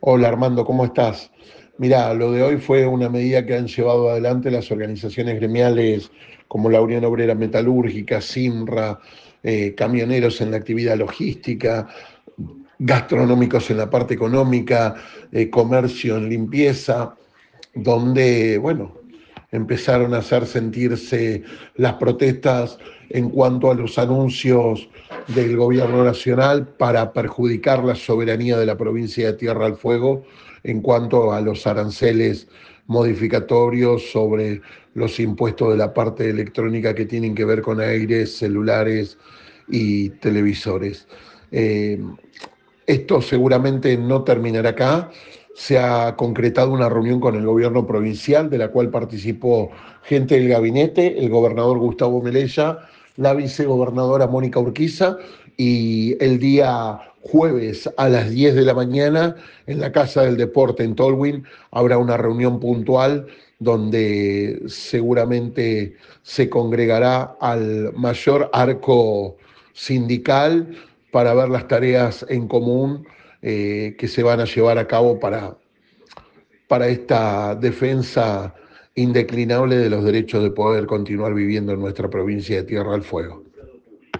Hola Armando, ¿cómo estás? Mirá, lo de hoy fue una medida que han llevado adelante las organizaciones gremiales como la Unión Obrera Metalúrgica, SIMRA, camioneros en la actividad logística, gastronómicos en la parte económica, comercio en limpieza, donde, bueno, empezaron a hacer sentirse las protestas en cuanto a los anuncios del gobierno nacional para perjudicar la soberanía de la provincia de Tierra del Fuego en cuanto a los aranceles modificatorios sobre los impuestos de la parte electrónica que tienen que ver con aires, celulares y televisores. Eh, Esto seguramente no terminará acá. Se ha concretado una reunión con el gobierno provincial, de la cual participó gente del gabinete, el gobernador Gustavo Melella, la vicegobernadora Mónica Urquiza, y el día jueves a las 10 de la mañana en la Casa del Deporte en Tolwyn habrá una reunión puntual donde seguramente se congregará al mayor arco sindical para ver las tareas en común que se van a llevar a cabo para esta defensa indeclinable de los derechos de poder continuar viviendo en nuestra provincia de Tierra del Fuego.